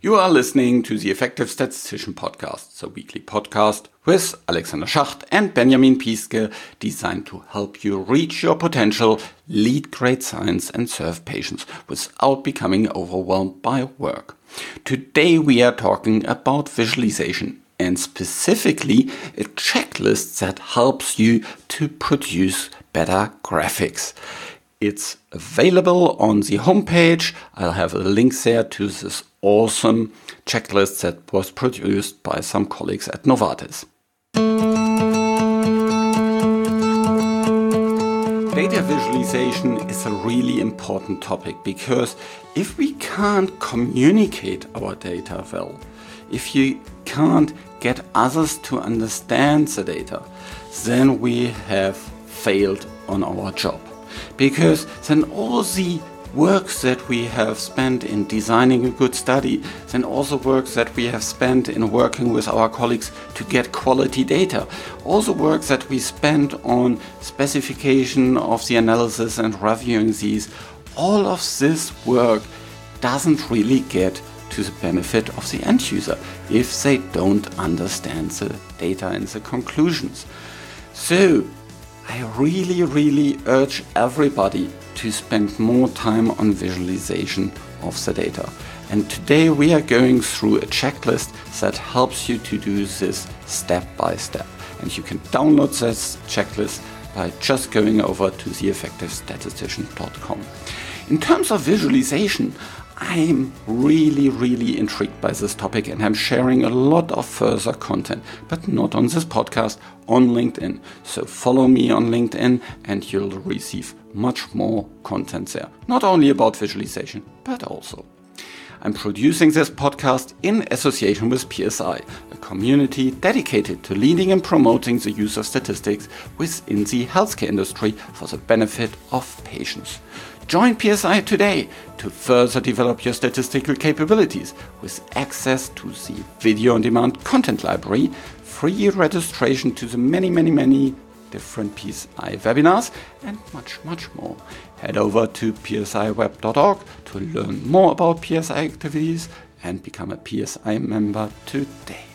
You are listening to the Effective Statistician Podcast, the weekly podcast with Alexander Schacht and Benjamin Piske, designed to help you reach your potential, lead great science, and serve patients without becoming overwhelmed by work. Today we are talking about visualization, and specifically a checklist that helps you to produce better graphics. It's available on the homepage. I'll have a link there to this awesome checklist that was produced by some colleagues at Novartis. Data visualization is a really important topic because if we can't communicate our data well, if you can't get others to understand the data, then we have failed on our job. Because then all the work that we have spent in designing a good study, then also work that we have spent in working with our colleagues to get quality data, all the work that we spent on specification of the analysis and reviewing these, all of this work doesn't really get to the benefit of the end user if they don't understand the data and the conclusions. So I really urge everybody to spend more time on visualization of the data. And today we are going through a checklist that helps you to do this step by step. And you can download this checklist by just going over to theeffectivestatistician.com. In terms of visualization, I'm really intrigued by this topic, and I'm sharing a lot of further content, but not on this podcast, on LinkedIn. So follow me on LinkedIn and you'll receive much more content there. Not only about visualization, but also. I'm producing this podcast in association with PSI, a community dedicated to leading and promoting the use of statistics within the healthcare industry for the benefit of patients. Join PSI today to further develop your statistical capabilities with access to the video-on-demand content library, free registration to the many different PSI webinars, and much more. Head over to psiweb.org to learn more about PSI activities and become a PSI member today.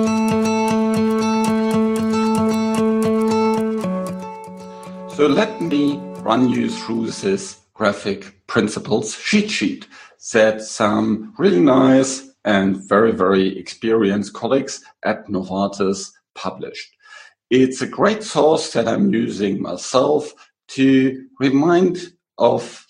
So let me run you through this graphic principles cheat sheet that some really nice and very experienced colleagues at Novartis published. It's a great source that I'm using myself to remind us of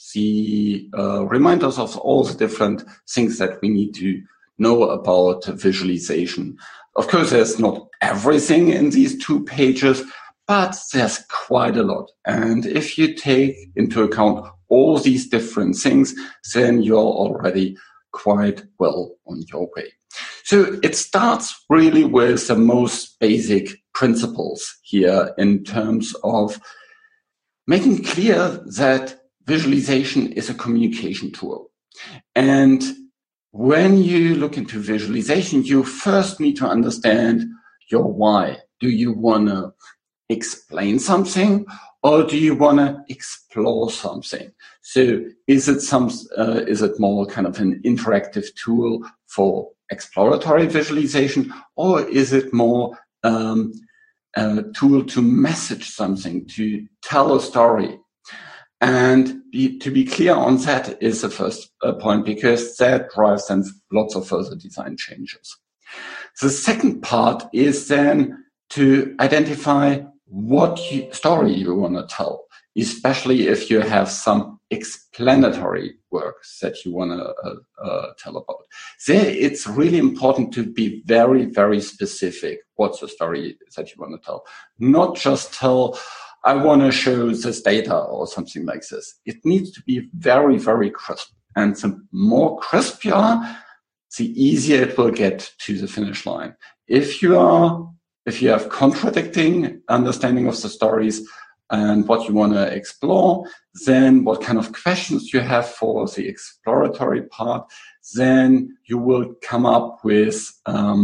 all the different things that we need to know about visualization. Of course, there's not everything in these 2 pages, but there's quite a lot. And if you take into account all these different things, then you're already quite well on your way. So it starts really with the most basic principles here in terms of making clear that visualization is a communication tool. And when you look into visualization, you first need to understand your why. Do you want to explain something, or do you want to explore something? So is it more kind of an interactive tool for exploratory visualization, or is it more a tool to message something, to tell a story? And to be clear on that is the first point, because that drives then lots of further design changes. The second part is then to identify what story you want to tell, especially if you have some explanatory work that you want to tell about. There, it's really important to be very specific what's the story that you want to tell. Not just tell, I want to show this data or something like this. It needs to be very crisp. And the more crisp you are, the easier it will get to the finish line. If you have contradicting understanding of the stories and what you want to explore, then what kind of questions you have for the exploratory part, then you will come up with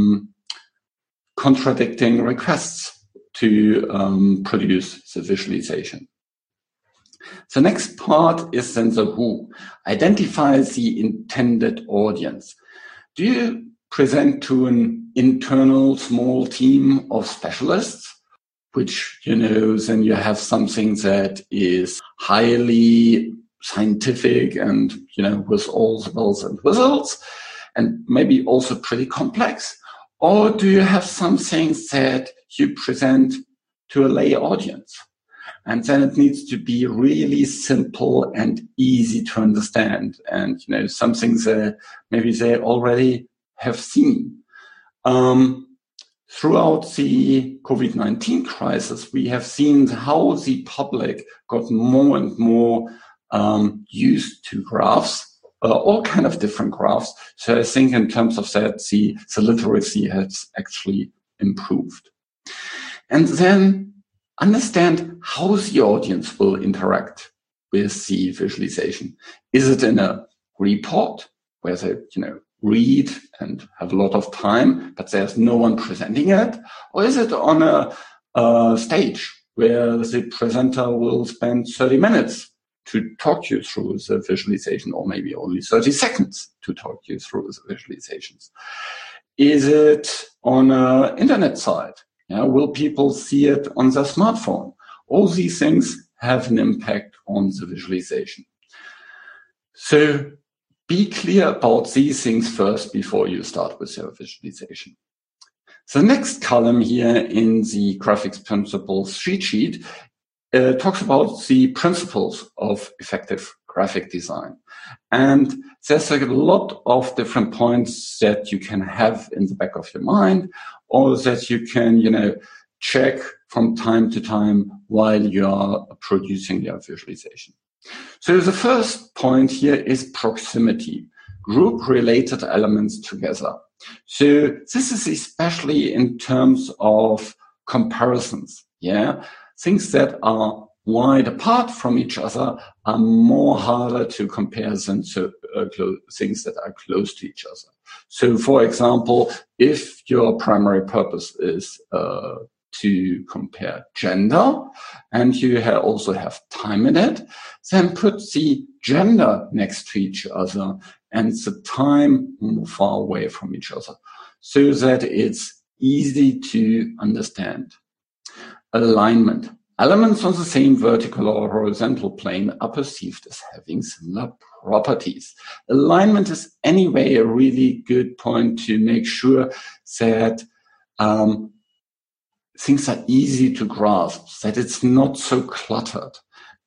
contradicting requests to produce the visualization. The next part is then the who. Identify the intended audience. do you present to an internal small team of specialists, which, then you have something that is highly scientific and, with all the bells and whistles, and maybe also pretty complex? Or do you have something that you present to a lay audience? And then it needs to be really simple and easy to understand, and, something that maybe they already have seen. Throughout the COVID-19 crisis, we have seen how the public got more and more used to graphs, all kind of different graphs. So I think in terms of that, the literacy has actually improved. And then understand how the audience will interact with the visualization. Is it in a report where they, read and have a lot of time, but there's no one presenting it? Or is it on a stage where the presenter will spend 30 minutes to talk you through the visualization, or maybe only 30 seconds to talk you through the visualizations? Is it on an internet site? Will people see it on their smartphone? All these things have an impact on the visualization. So be clear about these things first before you start with your visualization. The next column here in the graphics principles cheat sheet talks about the principles of effective graphic design. And there's a lot of different points that you can have in the back of your mind, or that you can, check from time to time while you are producing your visualization. So the first point here is proximity, group related elements together. So this is especially in terms of comparisons. Things that are wide apart from each other are more harder to compare than to things that are close to each other. So, for example, if your primary purpose is to compare gender, and you also have time in it, then put the gender next to each other and the time far away from each other, so that it's easy to understand. Alignment. Elements on the same vertical or horizontal plane are perceived as having similar properties. Alignment is anyway a really good point to make sure that things are easy to grasp, that it's not so cluttered.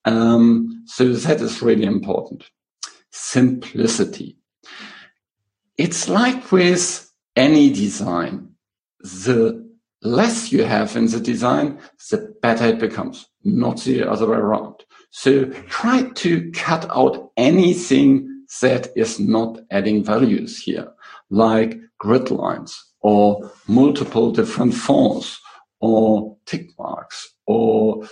So that is really important. Simplicity. It's like with any design. The less you have in the design, the better it becomes, not the other way around. So try to cut out anything that is not adding values here, like grid lines or multiple different fonts or tick marks or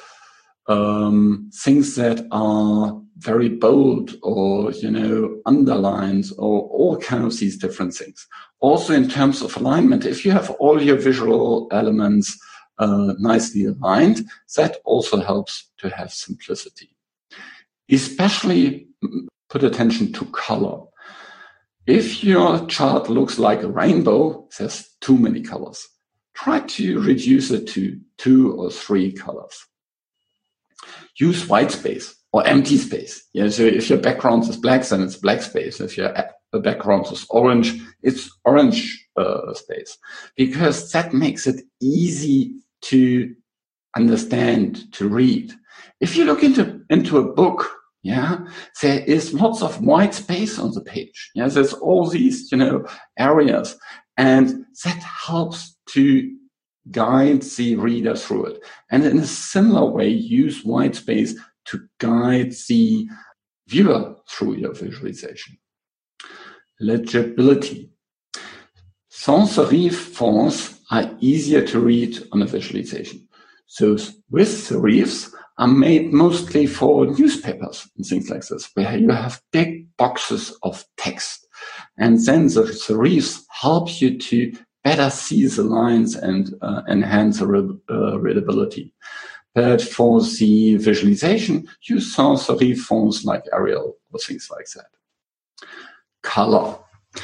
things that are very bold or, underlines or all kinds of these different things. Also in terms of alignment, if you have all your visual elements nicely aligned, that also helps to have simplicity. Especially put attention to color. If your chart looks like a rainbow, there's too many colors. Try to reduce it to 2 or 3 colors. Use white space or empty space. So if your background is black, then it's black space. If your background is orange, it's orange space, because that makes it easy to understand, to read. If you look into a book, there is lots of white space on the page. There's all these, areas, and that helps to guide the reader through it. And in a similar way, use white space to guide the viewer through your visualization. Legibility. Sans serif fonts are easier to read on a visualization. So with serifs are made mostly for newspapers and things like this, where you have big boxes of text. And then the serifs help you to better see the lines and enhance the readability. But for the visualization, use sans serif fonts like Arial or things like that. Color.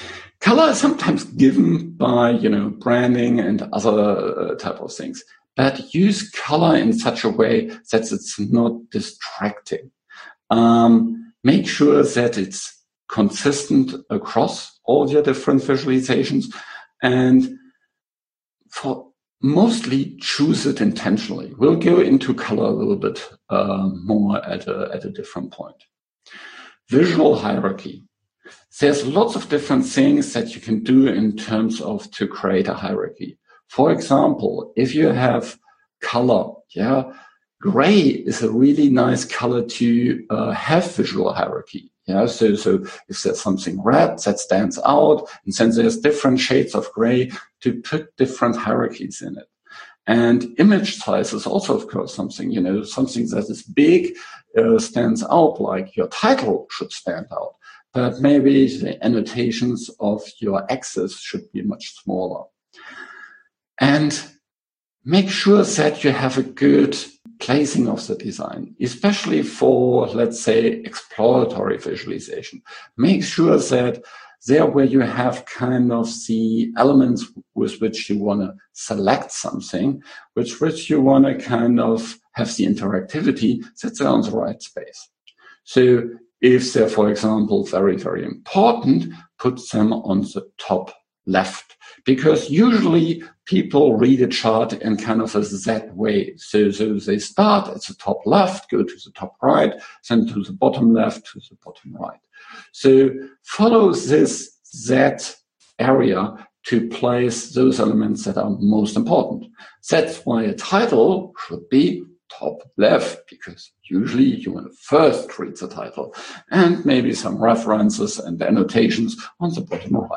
Color is sometimes given by, branding and other type of things, but use color in such a way that it's not distracting. Make sure that it's consistent across all your different visualizations, and for mostly choose it intentionally. We'll go into color a little bit more at a different point. Visual hierarchy. There's lots of different things that you can do in terms of to create a hierarchy. For example, if you have color, gray is a really nice color to have visual hierarchy. So if there's something red that stands out, and then there's different shades of gray to put different hierarchies in it. And image size is also, of course, something that is big stands out, like your title should stand out. But maybe the annotations of your axis should be much smaller. And make sure that you have a good placing of the design, especially for, let's say, exploratory visualization. Make sure that there where you have kind of the elements with which you want to select something, which you want to kind of have the interactivity, that they're on the right space. So if they're, for example, very, very important, put them on the top left, because usually people read a chart in kind of a Z way. So they start at the top left, go to the top right, then to the bottom left, to the bottom right. So follow this Z area to place those elements that are most important. That's why a title should be top left, because usually you want to first read the title, and maybe some references and annotations on the bottom right.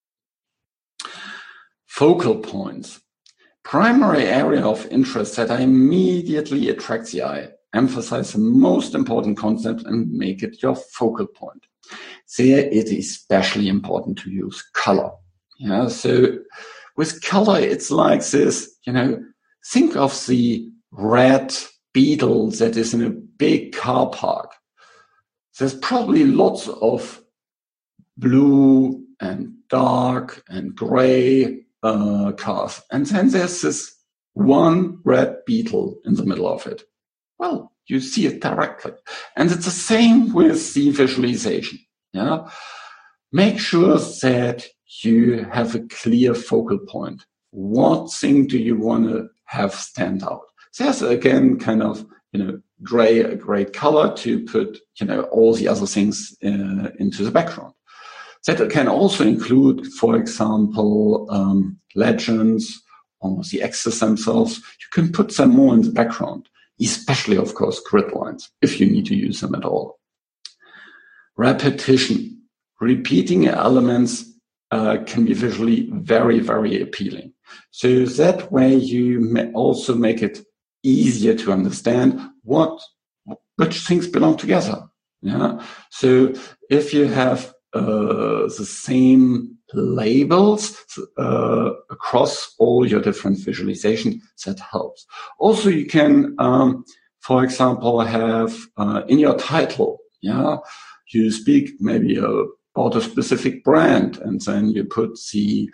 Focal points. Primary area of interest that immediately attracts the eye. Emphasize the most important concept and make it your focal point. There it is especially important to use color. So with color, it's like this, think of the red beetle that is in a big car park. There's probably lots of blue and dark and gray cars. And then there's this one red beetle in the middle of it. Well, you see it directly. And it's the same with the visualization. Make sure that you have a clear focal point. What thing do you want to have stand out? There's again kind of, gray, a great color to put, all the other things into the background. That can also include, for example, legends or the axes themselves. You can put them more in the background, especially, of course, grid lines, if you need to use them at all. Repetition. Repeating elements can be visually very, very appealing. So that way you may also make it easier to understand which things belong together. So if you have the same labels across all your different visualization, that helps. Also, you can, for example, have in your title, you speak maybe about a specific brand, and then you put the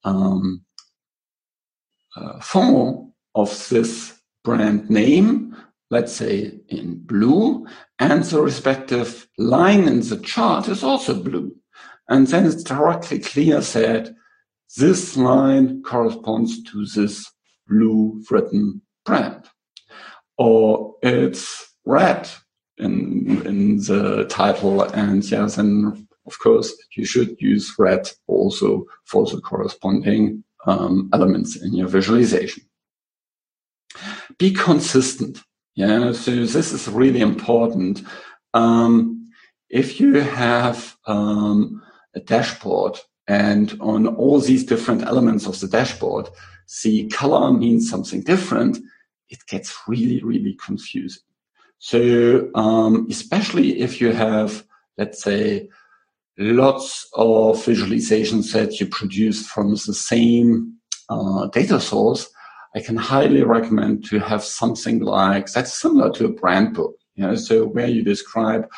font of this brand name, let's say in blue, and the respective line in the chart is also blue. And then it's directly clear that this line corresponds to this blue written brand. Or it's red in the title, and then of course you should use red also for the corresponding elements in your visualization. Be consistent. So this is really important. If you have a dashboard, and on all these different elements of the dashboard, the color means something different, it gets really, really confusing. So especially if you have, let's say, lots of visualizations that you produce from the same data source, I can highly recommend to have something like that's similar to a brand book. So where you describe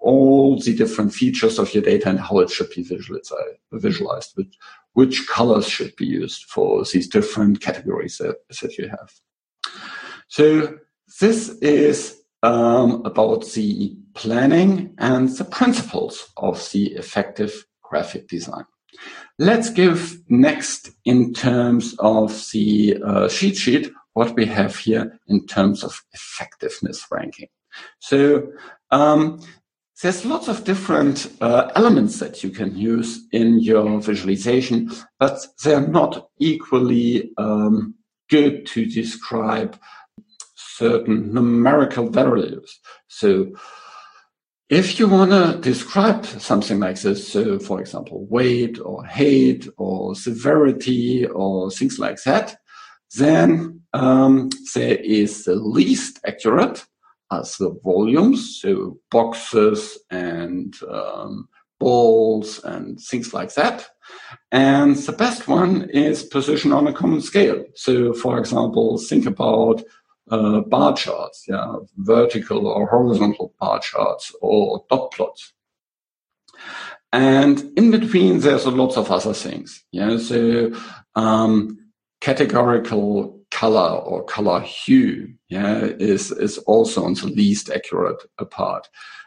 all the different features of your data and how it should be visualized, which colors should be used for these different categories that you have. So this is about the planning and the principles of the effective graphic design. Let's give next in terms of the cheat sheet what we have here in terms of effectiveness ranking. So there's lots of different elements that you can use in your visualization, but they're not equally good to describe certain numerical values. So if you want to describe something like this, so for example, weight or height or severity or things like that, then there is the least accurate as the volumes, so boxes and balls and things like that. And the best one is position on a common scale. So for example, think about bar charts, vertical or horizontal bar charts or dot plots. And in between, there's lots of other things. So categorical color or color hue is also on the least accurate part.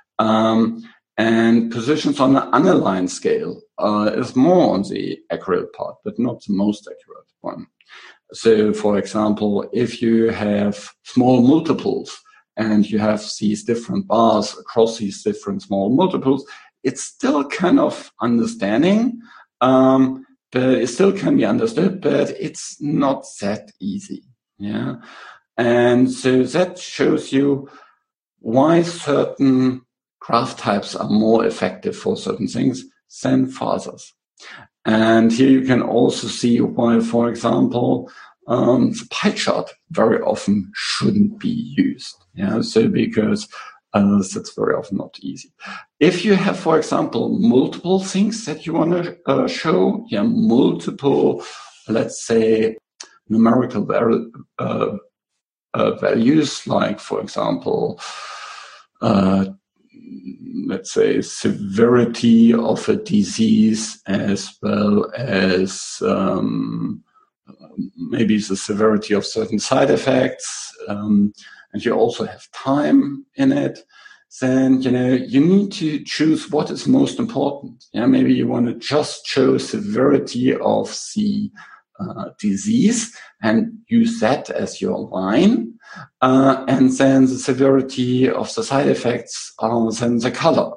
And positions on the unaligned scale is more on the accurate part, but not the most accurate one. So, for example, if you have small multiples and you have these different bars across these different small multiples, it's still kind of understanding, but it still can be understood, but it's not that easy. And so that shows you why certain graph types are more effective for certain things than for others. And here you can also see why, for example, the pie chart very often shouldn't be used. So because that's very often not easy. If you have, for example, multiple things that you want to show, multiple, let's say, numerical values, like, for example, let's say severity of a disease, as well as maybe the severity of certain side effects, and you also have time in it, then, you need to choose what is most important. Maybe you want to just show severity of the disease and use that as your line. And then the severity of the side effects are then the color,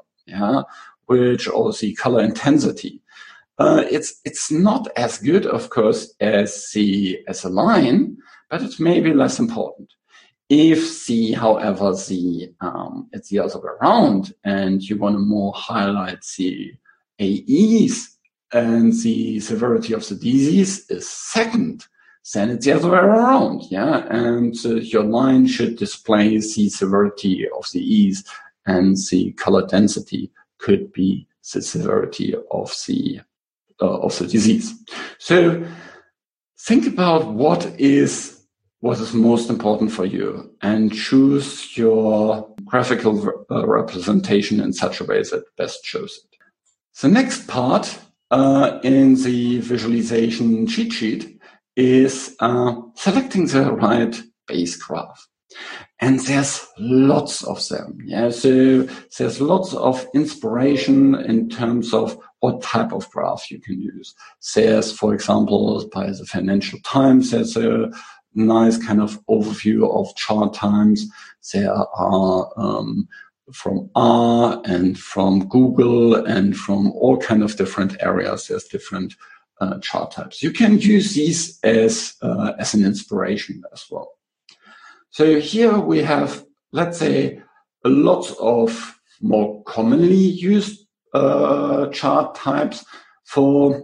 or the color intensity. It's not as good, of course, as a line, but it's maybe less important. If however, it's the other way around, and you want to more highlight the AEs and the severity of the disease is second, then it's the other way around, and your line should display the severity of the E's, and the color density could be the severity of the disease. So think about what is most important for you, and choose your graphical representation in such a way that best shows it. The next part in the visualization cheat sheet is selecting the right base graph. And there's lots of them. So there's lots of inspiration in terms of what type of graph you can use. There's, for example, by the Financial Times, there's a nice kind of overview of chart times. There are from R and from Google and from all kind of different areas. There's different chart types. You can use these as an inspiration as well. So here we have, let's say, lots of more commonly used chart types for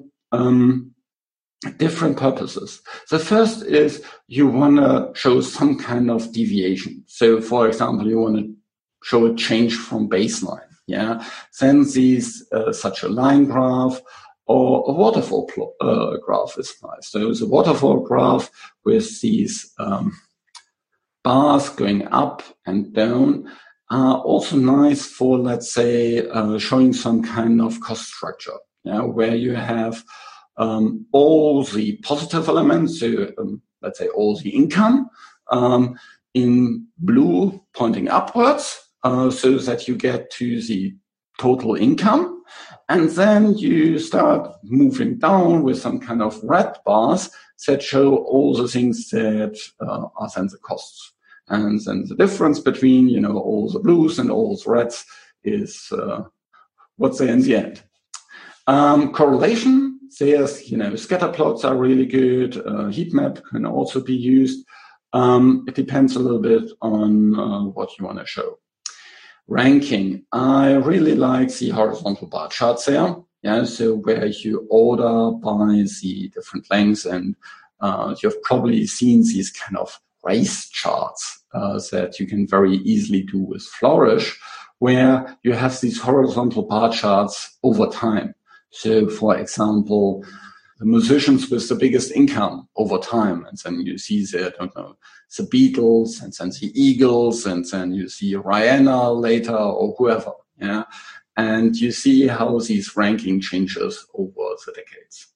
different purposes. The first is you want to show some kind of deviation. So, for example, you want to show a change from baseline. Then such a line graph or a waterfall graph is nice. So it's a waterfall graph with these bars going up and down, are also nice for, let's say, showing some kind of cost structure, where you have all the positive elements, so let's say all the income in blue pointing upwards, so that you get to the total income. And then you start moving down with some kind of red bars that show all the things that are then the costs. And then the difference between, all the blues and all the reds is what's there in the end. Correlation, there's, scatter plots are really good. Heat map can also be used. It depends a little bit on what you want to show. Ranking, I really like the horizontal bar charts there. So where you order by the different lengths, and you've probably seen these kind of race charts that you can very easily do with Flourish, where you have these horizontal bar charts over time. So, for example, the musicians with the biggest income over time, and then you see the Beatles, and then the Eagles, and then you see Rihanna later, or whoever, and you see how these ranking changes over the decades.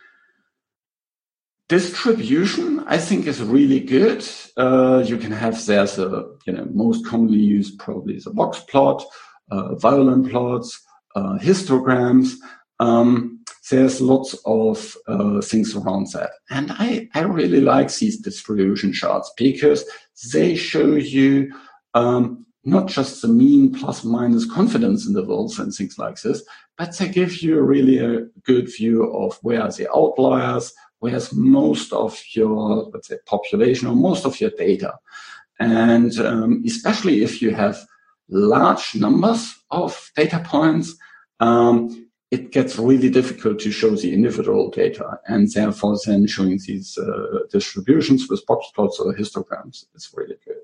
Distribution, I think, is really good. You can have there's most commonly used probably is a box plot, violin plots, histograms. There's lots of things around that. And I really like these distribution charts because they show you not just the mean plus minus confidence intervals and things like this, but they give you really a good view of where are the outliers, where's most of your, let's say, population or most of your data. And especially if you have large numbers of data points, it gets really difficult to show the individual data, and therefore then showing these distributions with box plots or histograms is really good.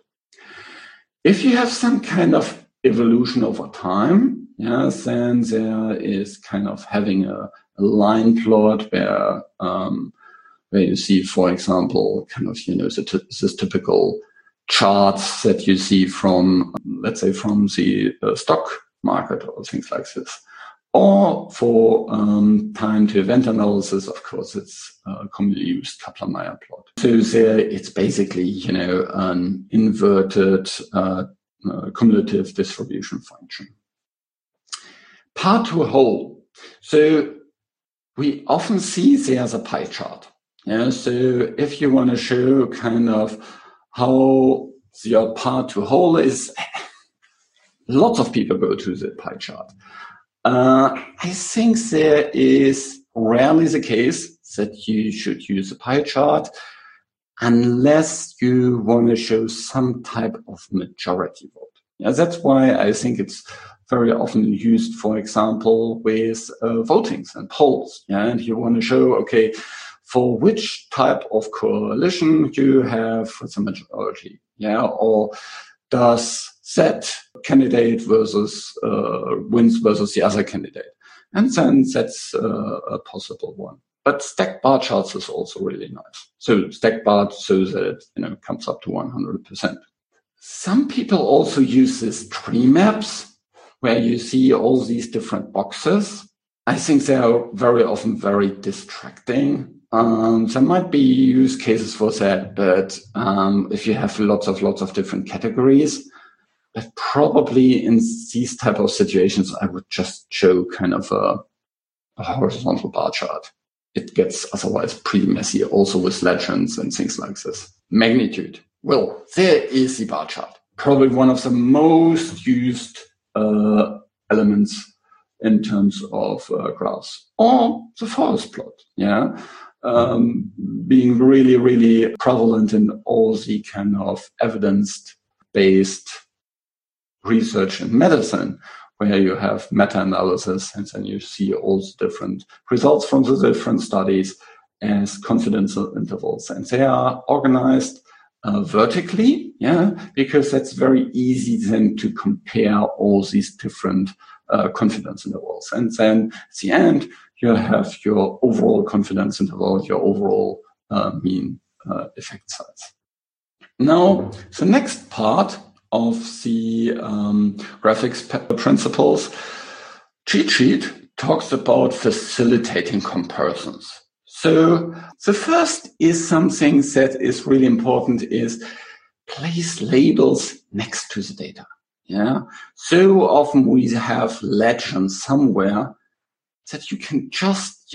If you have some kind of evolution over time, then there is kind of having a line plot where you see, for example, kind of this typical charts that you see from, let's say, from the stock market or things like this. Or for time to event analysis, of course, it's commonly used Kaplan-Meier plot. So there, it's basically, an inverted cumulative distribution function. Part to whole. So we often see there's a pie chart. So if you want to show kind of how your part to whole is, lots of people go to the pie chart. I think there is rarely the case that you should use a pie chart unless you want to show some type of majority vote. That's why I think it's very often used, for example, with votings and polls. And you want to show, okay, for which type of coalition you have the majority, or does that candidate versus wins versus the other candidate, and then that's a possible one. But stacked bar charts is also really nice. So stacked bar so that it comes up to 100%. Some people also use these tree maps where you see all these different boxes. I think they are very often very distracting. There might be use cases for that, but if you have lots of different categories, but probably in these type of situations, I would just show kind of a horizontal bar chart. It gets otherwise pretty messy, also with legends and things like this. Magnitude. Well, there is the bar chart. Probably one of the most used elements in terms of graphs. Or the forest plot, being really, really prevalent in all the kind of evidence-based research in medicine, where you have meta-analysis and then you see all the different results from the different studies as confidence intervals. And they are organized vertically, because that's very easy then to compare all these different confidence intervals. And then at the end, you have your overall confidence interval, your overall mean effect size. Now, the next part of the graphics principles cheat sheet talks about facilitating comparisons. So the first is something that is really important is place labels next to the data. Yeah. So often we have legends somewhere that you can just,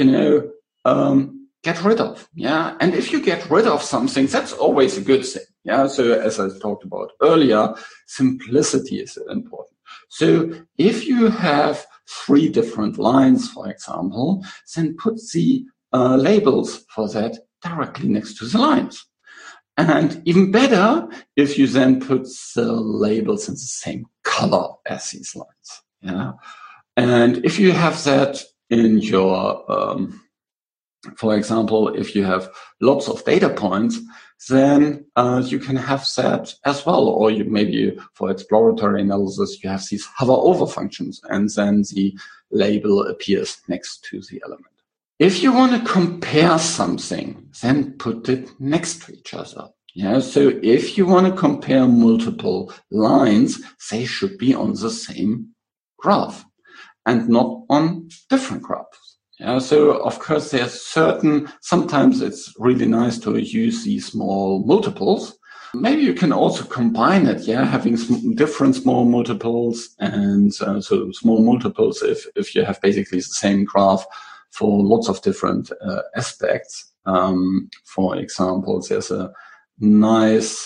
get rid of. Yeah. And if you get rid of something, that's always a good thing. Yeah. So as I talked about earlier, simplicity is important. So if you have 3 different lines, for example, then put the labels for that directly next to the lines. And even better, if you then put the labels in the same color as these lines. Yeah. And if you have that in your, for example, if you have lots of data points, then you can have that as well. Or you maybe for exploratory analysis, you have these hover over functions, and then the label appears next to the element. If you want to compare something, then put it next to each other. Yeah. So if you want to compare multiple lines, they should be on the same graph and not on different graphs. Yeah. So of course there's sometimes it's really nice to use these small multiples. Maybe you can also combine it. Yeah. Having different small multiples and so small multiples if you have basically the same graph for lots of different aspects. For example, there's a nice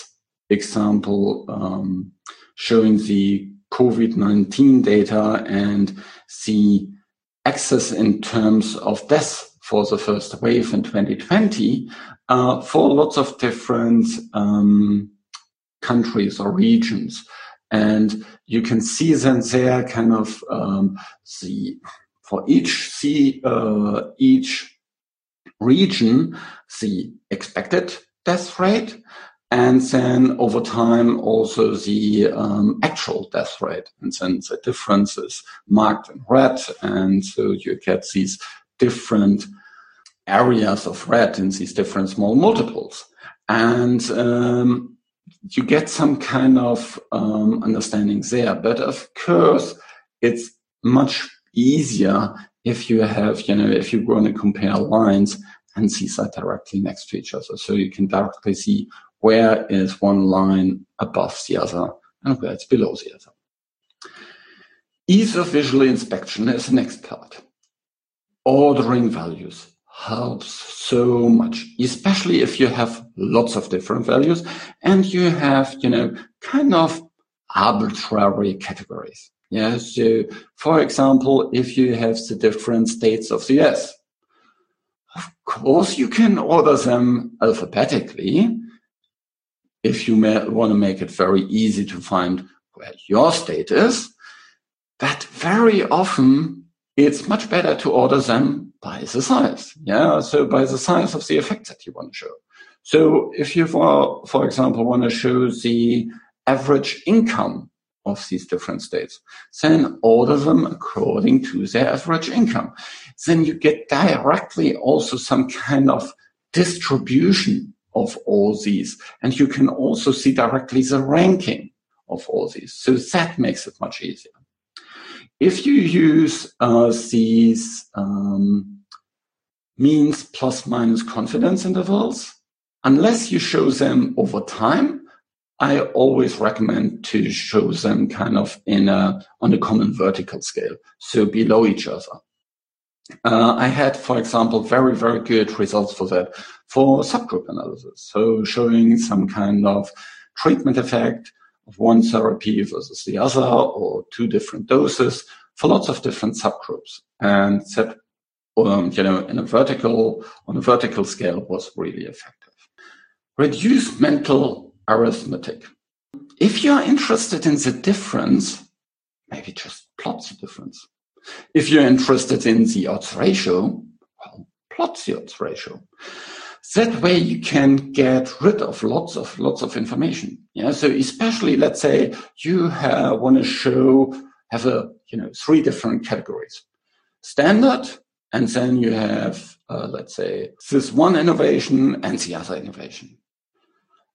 example showing the COVID-19 data and the access in terms of deaths for the first wave in 2020 for lots of different countries or regions. And you can see then there kind of for each region, the expected death rate, and then over time also the actual death rate. And then the difference is marked in red. And so you get these different areas of red in these different small multiples. And you get some kind of understanding there. But of course, it's much easier if you have, if you want to compare lines and see that directly next to each other. So you can directly see where is one line above the other and where it's below the other. Ease of visual inspection is the next part. Ordering values helps so much, especially if you have lots of different values and you have, kind of arbitrary categories. Yeah. So for example, if you have the different states of the US, of course you can order them alphabetically if you want to make it very easy to find where your state is. But very often it's much better to order them by the size. Yeah. So by the size of the effect that you want to show. So if you, for example, want to show the average income of these different states, then order them according to their average income. Then you get directly also some kind of distribution of all these. And you can also see directly the ranking of all these. So that makes it much easier. If you use these means plus minus confidence intervals, unless you show them over time, I always recommend to show them kind of on a common vertical scale, so below each other. I had, for example, very, very good results for that for subgroup analysis. So showing some kind of treatment effect of one therapy versus the other or 2 different doses for lots of different subgroups. And that, on a vertical scale was really effective. Reduce mental arithmetic. If you're interested in the difference, maybe just plot the difference. If you're interested in the odds ratio, well, plot the odds ratio. That way you can get rid of lots of information. Yeah. So especially, let's say you want to have 3 different categories. Standard, and then you have, let's say, this one innovation and the other innovation.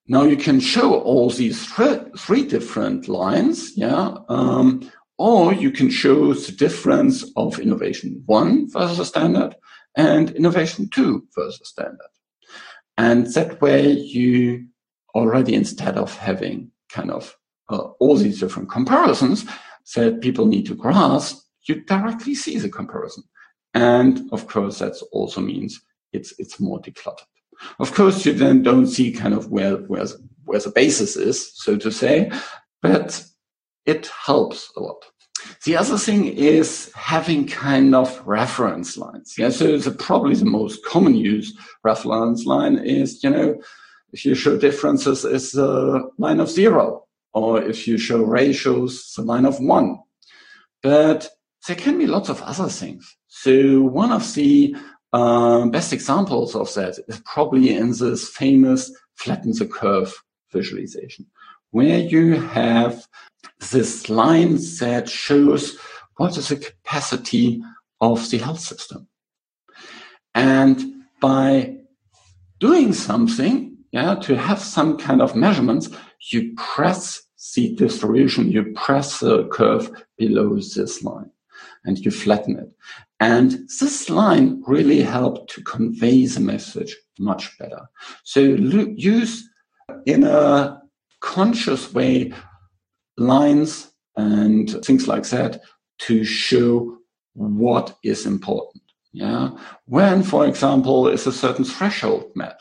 Now you can show all these three different lines, or you can show the difference of innovation 1 versus the standard and innovation 2 versus the standard. And that way you already, instead of having kind of all these different comparisons that people need to grasp, you directly see the comparison. And of course, that also means it's more decluttered. Of course, you then don't see kind of where the basis is, so to say, but it helps a lot. The other thing is having kind of reference lines. So probably the most common used reference line is, if you show differences, is the line of 0, or if you show ratios, the line of 1. But there can be lots of other things. So one of the best examples of that is probably in this famous flatten the curve visualization, where you have this line that shows what is the capacity of the health system. And by doing something, to have some kind of measurements, you press the distribution, you press the curve below this line, and you flatten it. And this line really helped to convey the message much better. So use in a conscious way lines and things like that to show what is important. When, for example, is a certain threshold met?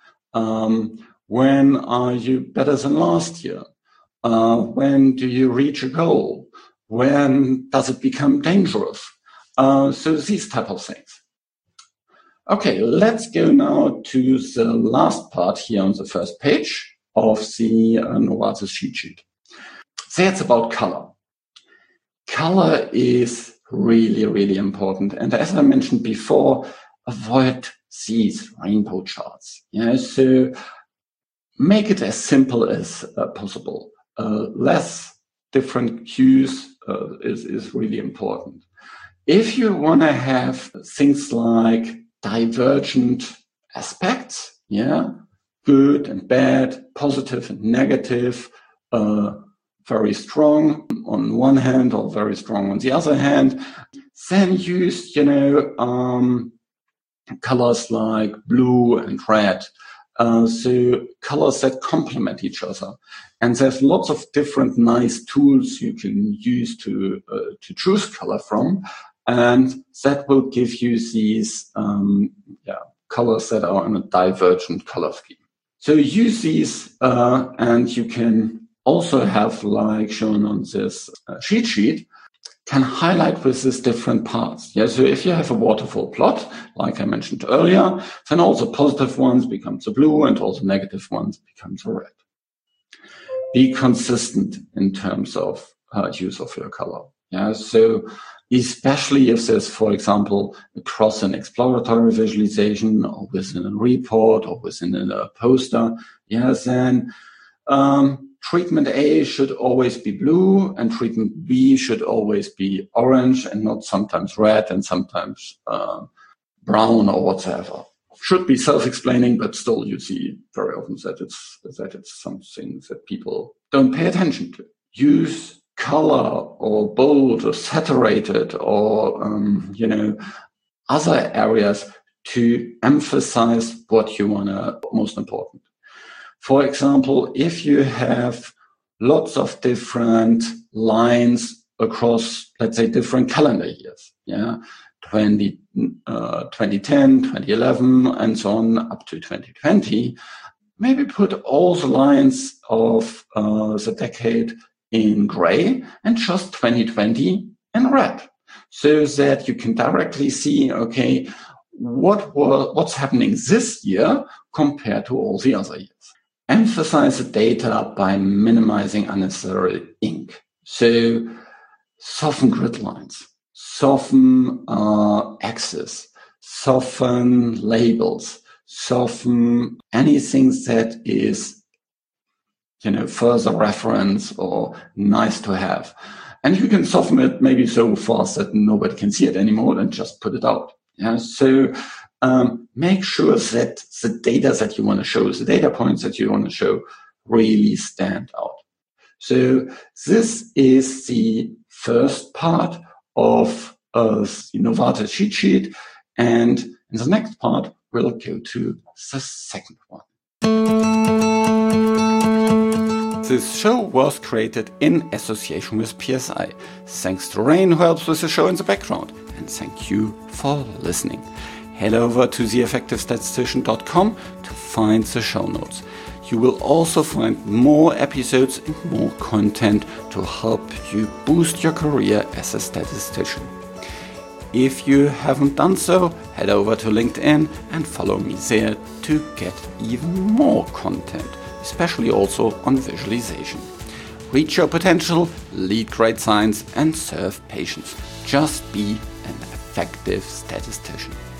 When are you better than last year? When do you reach a goal? When does it become dangerous? So these type of things. Okay, let's go now to the last part here on the first page of the Novartis cheat sheet. That's about color. Color is really, really important. And as I mentioned before, avoid these rainbow charts. So make it as simple as possible. Less different hues is really important. If you want to have things like divergent aspects, good and bad, positive and negative, very strong on one hand or very strong on the other hand, then use, colors like blue and red. So colors that complement each other. And there's lots of different nice tools you can use to choose color from. And that will give you these colors that are in a divergent color scheme. So use these, and you can also have, like shown on this cheat sheet, can highlight with these different parts. So if you have a waterfall plot, like I mentioned earlier, then all the positive ones become the blue and all the negative ones become the red. Be consistent in terms of use of your color. So especially if there's, for example, across an exploratory visualization or within a report or within a poster, then treatment A should always be blue and treatment B should always be orange and not sometimes red and sometimes brown or whatever. Should be self-explaining, but still you see very often that it's something that people don't pay attention to. Use color or bold or saturated or, other areas to emphasize what you want to most important. For example, if you have lots of different lines across, let's say, different calendar years, 2010, 2011, and so on up to 2020, maybe put all the lines of the decade in gray and just 2020 in red, so that you can directly see, okay, what's happening this year compared to all the other years. Emphasize the data by minimizing unnecessary ink. So soften grid lines, soften axes, soften labels, soften anything that is further reference or nice to have. And you can soften it maybe so fast that nobody can see it anymore and just put it out. So make sure that the data that you want to show, the data points that you want to show, really stand out. So this is the first part of the Novartis cheat sheet, and in the next part we'll go to the second one. This show was created in association with PSI. Thanks to Rain, who helps with the show in the background, and thank you for listening. Head over to theeffectivestatistician.com to find the show notes. You will also find more episodes and more content to help you boost your career as a statistician. If you haven't done so, head over to LinkedIn and follow me there to get even more content, especially also on visualization. Reach your potential, lead great science, and serve patients. Just be an effective statistician.